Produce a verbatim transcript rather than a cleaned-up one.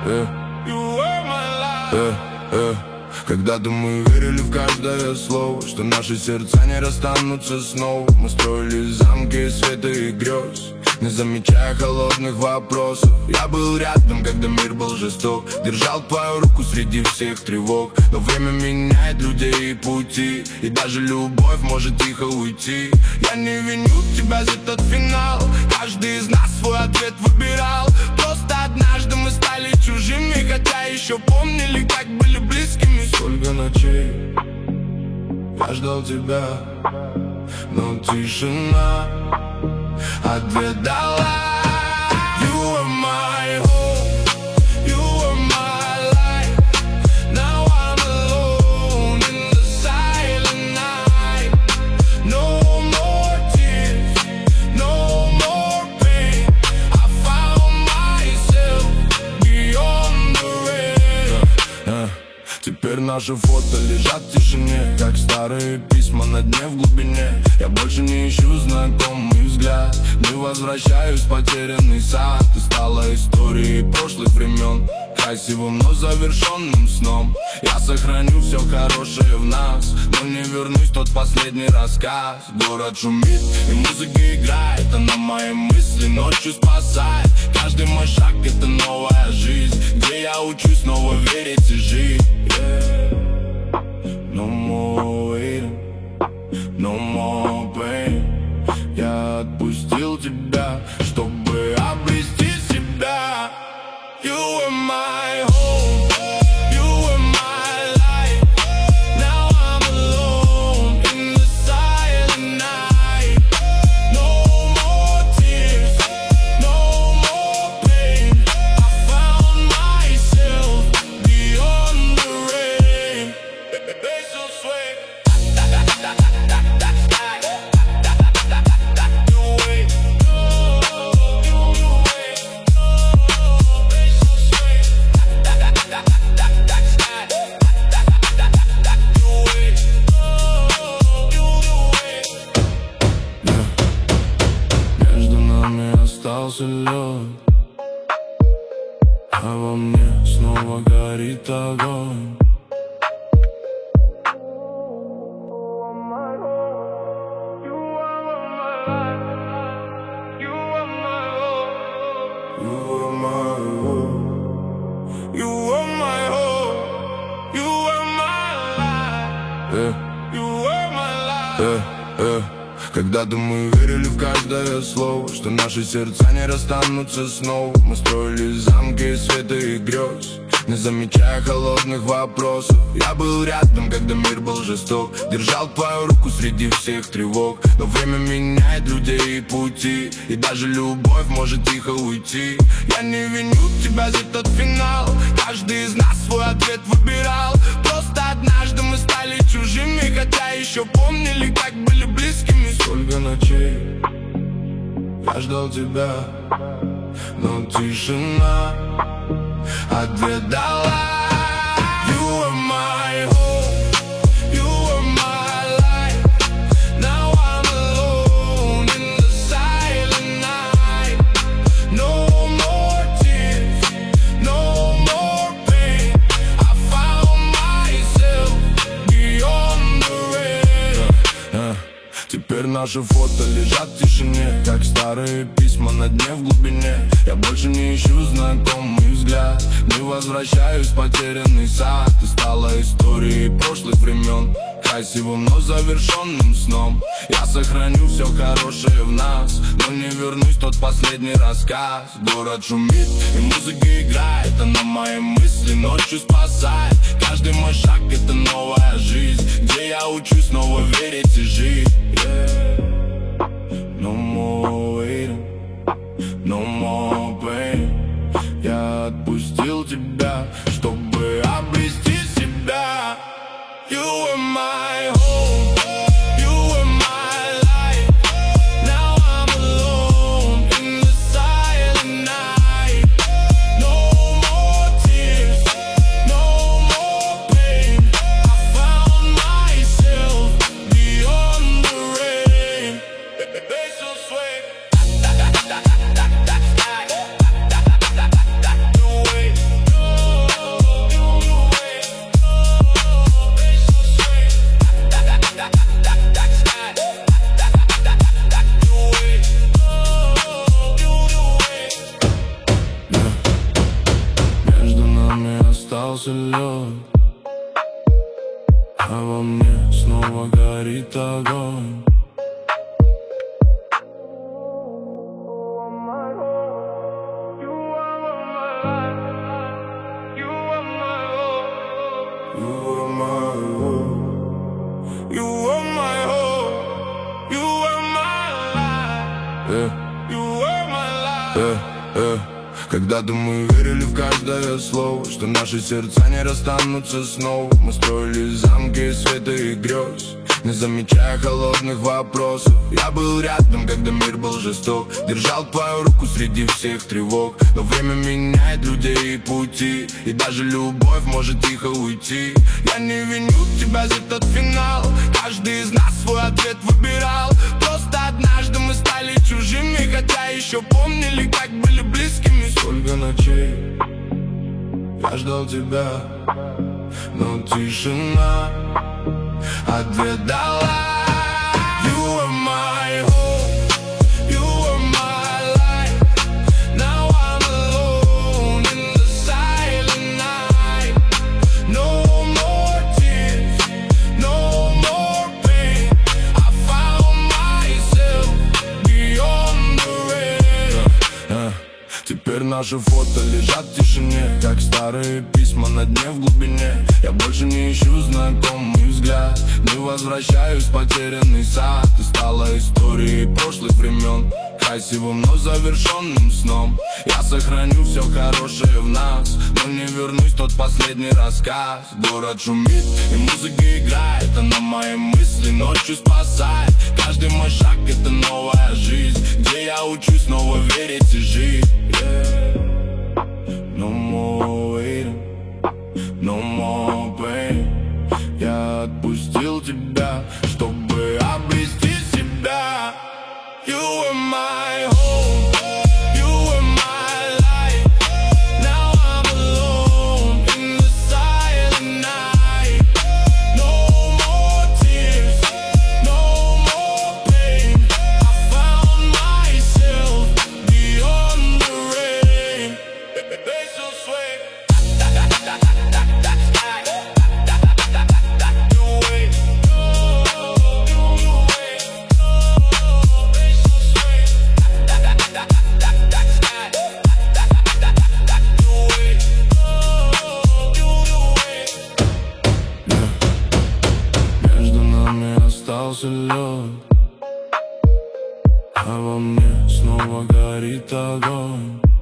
э, э, э. Когда-то мы верили в каждое слово, что наши сердца не расстанутся снова. Мы строили замки света и грез, не замечая холодных вопросов. Я был рядом, когда мир был жесток, держал твою руку среди всех тревог. Но время меняет людей и пути, и даже любовь может тихо уйти. Я не виню тебя за тот финал, каждый из нас свой ответ выбирал. Просто однажды мы стали чужими, хотя еще помнили, как были близкими. Сколько ночей я ждал тебя, но тишина ответ дала. You are my hope, you are my light. Now I'm alone in the silent night. No more tears, no more pain. I found myself beyond the rain. uh, uh. Теперь наши фото лежат в тишине, как старые письма на дне в глубине. Я больше не ищу знакомый взгляд, не возвращаюсь в потерянный сад. Ты стала историей прошлых времен, красивым, но завершенным сном. Я сохраню все хорошее в нас, но не вернусь в тот последний рассказ. Город шумит и музыка играет, она мои мысли ночью спасает. Каждый мой шаг — это новая жизнь, где я учусь снова верить и жить. Yeah. No more waiting, no more pain. Я отпустил тебя, чтобы обрести себя. You are my home, you are my light. Now I'm alone in the silent night. No more tears, no more pain. I found myself beyond the rain. Basil swing. Между нами остался лед, а во мне снова горит огонь. You are my hope, you are my light. Yeah. You are my light. Yeah, yeah. Когда-то мы верили в каждое слово, что наши сердца не расстанутся снова. Мы строили замки света и грез, не замечая холодных вопросов. Я был рядом, когда мир был жесток, держал твою руку среди всех тревог. Но время меняет людей и пути, и даже любовь может тихо уйти. Я не виню тебя за тот финал, каждый из нас свой ответ выбирал. Просто однажды мы стали чужими, хотя еще помнили, как были близкими. Сколько ночей я ждал тебя, но тишина ответ дала. You are my hope, you are my light. Now I'm alone in the silent night. No more tears, no more pain. I found myself beyond the rain. uh, uh. Теперь наши фото лежат в тишине, как старые письма на дне в глубине. Я больше не ищу знакомый взгляд, не возвращаюсь в потерянный сад. Ты стала историей прошлых времен, красивым, но завершенным сном. Я сохраню все хорошее в нас, но не вернусь в тот последний рассказ. Город шумит и музыка играет, она мои мысли ночью спасает. Каждый мой шаг — это новая жизнь, где я учусь снова верить и жить. Yeah. No more waiting, no more pain. Я отпустил тебя, чтобы обрести себя. You are my home, you are my light. Now I'm alone in the silent night. No more tears, no more pain. I found myself beyond the rain. Basil swing. остался лед, а во мне снова горит огонь. You are my hope, you are my hope, you are my life, yeah. You are my life, yeah, yeah. Когда-то мы верили в каждое слово, что наши сердца не расстанутся снова. Мы строили замки света и грез, не замечая холодных вопросов. Я был рядом, когда мир был жесток, держал твою руку среди всех тревог. Но время меняет людей и пути, и даже любовь может тихо уйти. Я не виню тебя за тот финал, каждый из нас свой ответ выбирал. Просто однажды мы стали чужими, хотя еще помнили, как были близкими. Сколько ночей я ждал тебя, но тишина ответ дала. You are my hope, you are my life. Now I'm alone in the silent night. No more tears, no more pain. I found myself beyond the rain. Теперь наши фото лежат в тишине, как старые письма на дне в глубине. Я больше не ищу знакомый взгляд, не возвращаюсь в потерянный сад. Ты стала историей прошлых времен, красивым, но завершенным сном. Я сохраню все хорошее в нас, но не вернусь в тот последний рассказ. Город шумит и музыка играет, она мои мысли ночью спасает. Каждый мой шаг — это новая жизнь, где я учусь снова верить и жить. Yeah. No more waiting, no more pain. Я отпустил тебя, чтобы обрести себя. You are my home, you are my life. Now I'm alone in the silent night. No more tears, no more pain. I found myself beyond the rain. They so sweet. Остался лед, а во мне снова горит огонь.